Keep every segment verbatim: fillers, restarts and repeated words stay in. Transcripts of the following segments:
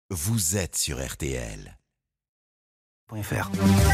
Vous êtes sur R T L. .fr.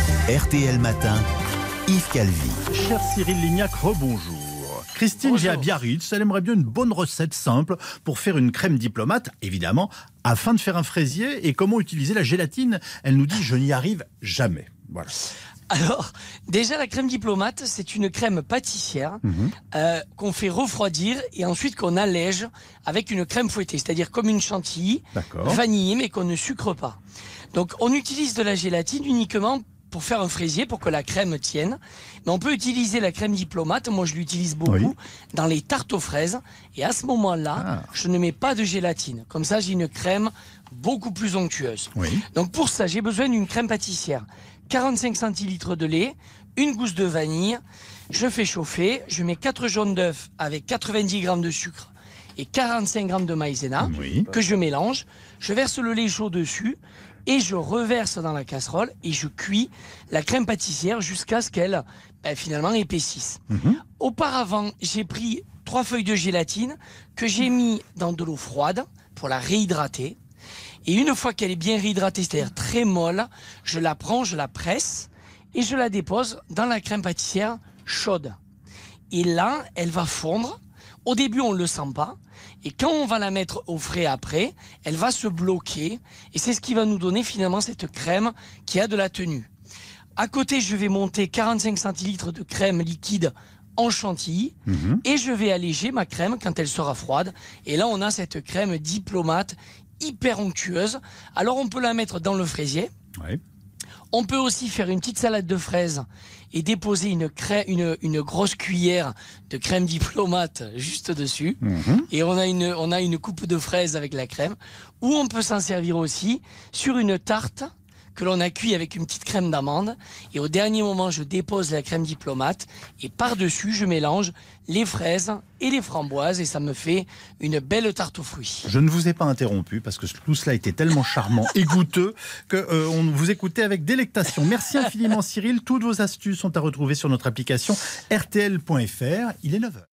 R T L Matin, Yves Calvi. Cher Cyril Lignac, rebonjour. Christine vit à Biarritz, elle aimerait bien une bonne recette simple pour faire une crème diplomate, évidemment, afin de faire un fraisier. Et comment utiliser la gélatine? Elle nous dit « je n'y arrive jamais ». Voilà. Alors, déjà, la crème diplomate, c'est une crème pâtissière Mhm. euh, qu'on fait refroidir et ensuite qu'on allège avec une crème fouettée, c'est-à-dire comme une chantilly D'accord. vanillée, mais qu'on ne sucre pas. Donc, on utilise de la gélatine uniquement pour faire un fraisier, pour que la crème tienne. Mais on peut utiliser la crème diplomate, moi je l'utilise beaucoup, Oui. dans les tartes aux fraises. Et à ce moment-là, Ah. je ne mets pas de gélatine. Comme ça, j'ai une crème beaucoup plus onctueuse. Oui. Donc pour ça, j'ai besoin d'une crème pâtissière. quarante-cinq centilitres de lait, une gousse de vanille. Je fais chauffer, je mets quatre jaunes d'œufs avec quatre-vingt-dix grammes de sucre et quarante-cinq grammes de maïzena Oui. que je mélange. Je verse le lait chaud dessus et je reverse dans la casserole et je cuis la crème pâtissière jusqu'à ce qu'elle ben, finalement épaississe. Mhm. Auparavant, j'ai pris trois feuilles de gélatine que j'ai mis dans de l'eau froide pour la réhydrater. Et une fois qu'elle est bien réhydratée, c'est-à-dire très molle, je la prends, je la presse et je la dépose dans la crème pâtissière chaude. Et là, elle va fondre. Au début, on ne le sent pas. Et quand on va la mettre au frais après, elle va se bloquer. Et c'est ce qui va nous donner finalement cette crème qui a de la tenue. À côté, je vais monter quarante-cinq centilitres de crème liquide en chantilly. Mhm. Et je vais alléger ma crème quand elle sera froide. Et là, on a cette crème diplomate hyper onctueuse. Alors, on peut la mettre dans le fraisier. Ouais. On peut aussi faire une petite salade de fraises et déposer une, crème, une, une grosse cuillère de crème diplomate juste dessus. Mhm. Et on a, une, on a une coupe de fraises avec la crème. Ou on peut s'en servir aussi sur une tarte que l'on a cuit avec une petite crème d'amande. Et au dernier moment, je dépose la crème diplomate. Et par-dessus, je mélange les fraises et les framboises. Et ça me fait une belle tarte aux fruits. Je ne vous ai pas interrompu parce que tout cela était tellement charmant et goûteux que euh, on vous écoutait avec délectation. Merci infiniment Cyril. Toutes vos astuces sont à retrouver sur notre application R T L point F R. Il est neuf heures.